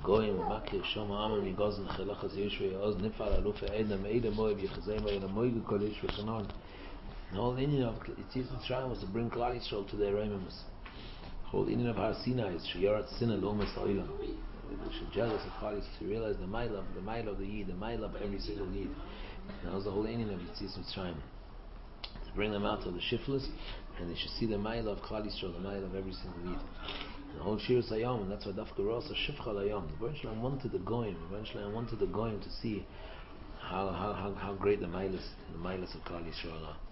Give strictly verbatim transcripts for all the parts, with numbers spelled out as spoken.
goyim makir shoma amam yigozn khalachas yeshua oz nifal aluf edam edam moib yechzema ela moig kodesh v'chanon. The whole Indian of Yetzias Mitzrayim was to bring Klal Yisrael to their Reimemus. The whole Indian of Har Sinai is Sheyarat Sinah Lomas Ha'olam. They should jealous of Klal Yisrael to realize the mile of the mile of the Yid, the mile of every single Yid. That was the whole Indian of Yetzias Mitzrayim. To bring them out of the shiftless, and they should see the mile of Klal Yisrael, the mile of every single Yid. And the whole Shir Sayom, and that's why Dafka Rosa Shifcha Layom. The Baruch Shalom wanted the Goyim. The Baruch Shalom wanted the Goyim to see how how how, how great the miles the miles of Klal Yisrael are.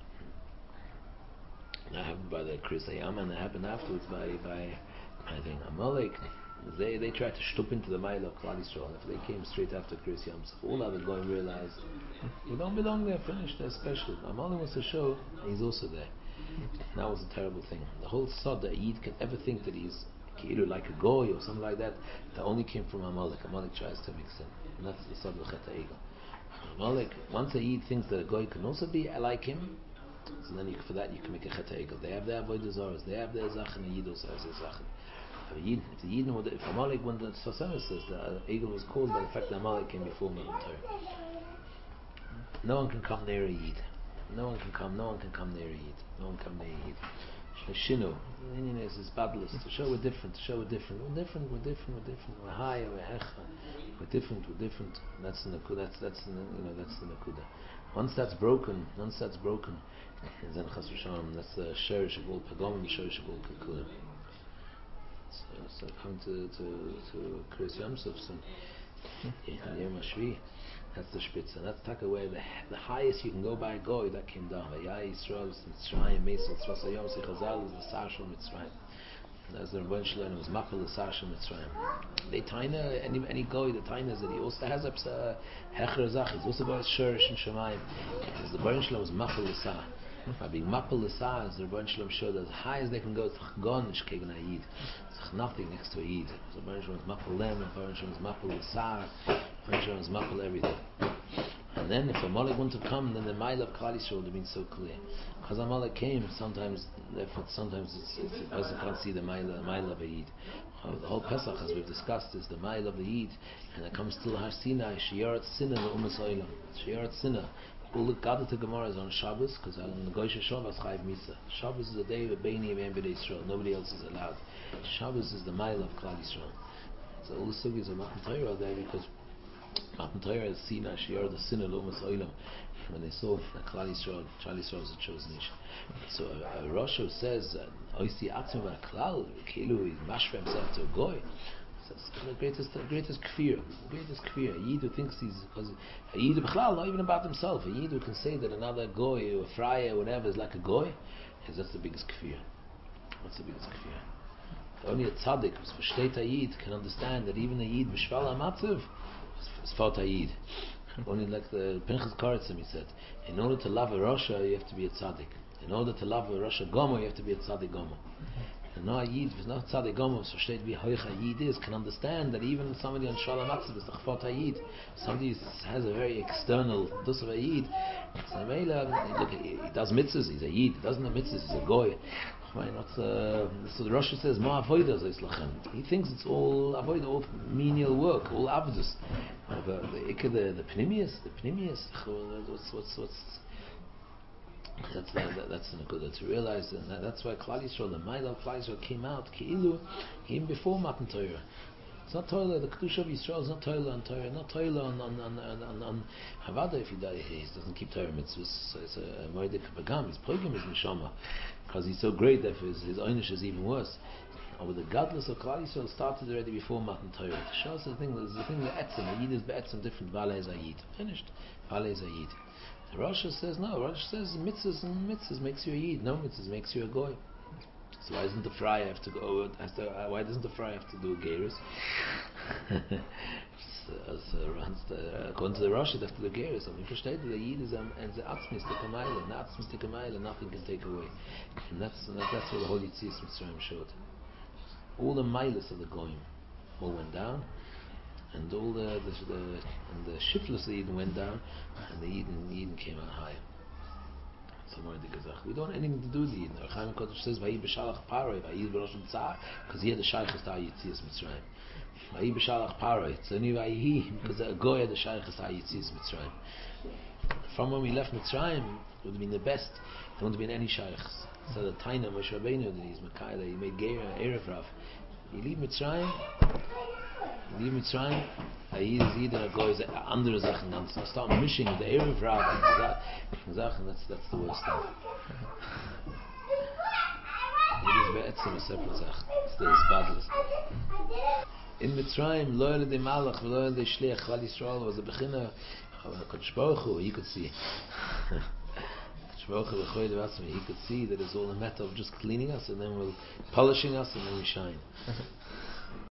That happened by the Kriyas Hayam, and it happened afterwards by by I think Amalek. They they tried to shtup into the mile of Klal Yisrael. If they came straight after Kriyas Hayam, so all other Goyim realized we don't belong there. Finished. They're special. Amalek wants to show he's also there. That was a terrible thing. The whole sod that Yid can ever think that he's either like a Goy or something like that, that only came from Amalek. Amalek tries to mix in, and that's the sod of Chet HaEgel. Amalek, once a Yid thinks that a Goy can also be like him, so then you, for that you can make a Chet HaEgel. They have their avodah zaros, they have their Zachen, and Yid also has their Zachen. If, Yid, if the Yid, if Amalek, when the Sasana says that Egel was caused by the fact that Amalek came before Matan Torah, no one can come near a Yid. No one can come. No one can come near a Yid. No one can come near a Yid. Shinu, the Indian is is badless to show we're different. To show we're different. We're different. We're different. We're different. We're higher. We're hecha. We're different. We're different. That's the nakuda. That's that's the, you know that's the nakuda. Once that's broken, once that's broken, then chas v'shalom. That's the sherish of all pagomim, sherish of all kakudim. So, so come to to to Kriyas Yamsuf soon. Yom Hashvi. That's the spitze. That's taka away the the highest you can go by goy that came down. Vayai Yisrael Mitzrayim Meisel Tzvas Hayom Sichazal is the Sar Shel Mitzrayim. As the Rebbeinu Shalom was Mapel the Sar Shel Mitzrayim. They taina any any goy the taina is that he also has a hecher zach. He's also got a shurish in Shemayim. As the Rebbeinu Shalom was Mapel the Sar. By being Mapel the Sar, as the Rebbeinu Shalom showed as high as they can go, it's gon shkegen ayid. It's nothing next to a yid. So the Rebbeinu Shalom was Mapel them, the Rebbeinu Shalom was Mapel the Sar. Rebbeinu was Mapel everything. And then if Amalek wouldn't have come, then the mile of Klal Yisrael would have been so clear. Because Amalek came, sometimes therefore sometimes it's, it's, a person can't see the mile, the mile of a Yid. The whole Pesach, as we've discussed, is the mile of the Yid, and it comes to Har Sinai, Sheyarat Sinah L'Umas Olam. Sheyarat Sinah. All the Gadata Gemara is on Shabbos, because on the Goyish Shabbos Chayiv Misa. Shabbos is the day of Beini and B'nai Yisrael. Nobody else is allowed. Shabbos is the mile of Klal Yisrael. So all the sugis of Matan Torah are there because Matan Torah is Sinai, Sheyarat the Sinah L'Umas Olam. When they saw that Klal Yisrael, Klal Yisrael was a chosen nation. So a, a Rosh who says, "Oisi Atzim Klal," Kilu he mashve himself to a goy. So it's the greatest, the greatest kfir, the greatest kfir. A Yid who thinks he's because a Yid b'chlal, not even about himself. A Yid who can say that another goy or a friar or whatever is like a goy, is that's the biggest kfir. What's the biggest kfir? Only a tzaddik who's versteht a Yid can understand that even a Yid b'shval ha'matzav is fought a Yid. Only like the Pinchas Karatzim, he said, in order to love a Rasha, you have to be a tzaddik. In order to love a Rasha Gomo, you have to be a tzaddik Gomo. And no Yid, if it's not tzaddik Gomo, so state be hoich a Yid is, can understand that even somebody on Shalom Matzav is the chfot a Yid. Somebody has a very external dus of a Yid. So look, he does mitzvahs, he's a Yid. He doesn't have mitzvahs, he's a goy. Why not? Uh, so the Rosh says, "Ma avodah zeislachem." He thinks it's all avodah, all menial work, all avdus. But the the the, the pnimius, the pnimius. What's what's what's that's that, that's good. That's realized, and that, that's why Klal Yisrael, the mile of Klal Yisrael came out. Keilu came before Matan Torah. It's not Torah. The Kedusha of Yisrael is not Torah on Torah. Not Torah on on on on, on Havada. If he die, he doesn't keep Torah mitzvahs. So it's a moedik pagam. His program is neshama. Because he's so great that his, his oynish is even worse. But the godless of Klal Yisrael started already before Matan Torah. It shows the thing, there's the thing that etzem, a Yid is be'etzem different, Vale is a Yid. Finished. Vale is a Yid. The Rosh says, no, Rosh says mitzvahs and mitzvahs makes you a Yid. No mitzvahs makes you a goy. So why doesn't the friar have to go, has to, uh, why doesn't the friar have to do a gerus? So, so runs the, according to the Rosh, they have to do gerus. I mean, versteht the Yid is um, and the atzmis the kamayla, and atzmis the kamayla, nothing can take away. And that's and that's what the Holy Yetzias Mitzrayim showed. All the milas of the goyim all went down, and all the the, the and the shiftless Yidden went down, and the Yidden Yidden came out higher. So more the gazach. We don't want anything to do with the Yidden. Chaim Kodesh says, "Vayid b'shalach paroi, vayid b'rosh tsar," because he had the shaychus to Yetzias Mitzrayim. Vayi b'shalach Paro. It's only Vayi because the Goya the Shaykh is Hayitzis Mitzrayim. From when we left Mitzrayim, it would have been the best. There wouldn't have been any Shaykhs. So the Taina Moshe Rabbeinu did his Makaila. He made Geir Erev Rav. You leave Mitzrayim. You leave Mitzrayim. He is either a Goya andere Sachen. Dann start mishing the Erev Rav and Sachen. That's that's the worst thing. It is be'etzem a separate Sachen. It's the badless. In Mitzrayim, lo yelei malach, lo yelei shliach, Klal Yisrael was a bechina. Kodesh Baruch Hu, he could see. Kodesh Baruch Hu, l'choy devatzmi, he could see that it's all a matter of just cleaning us, and then we're polishing us, and then we shine.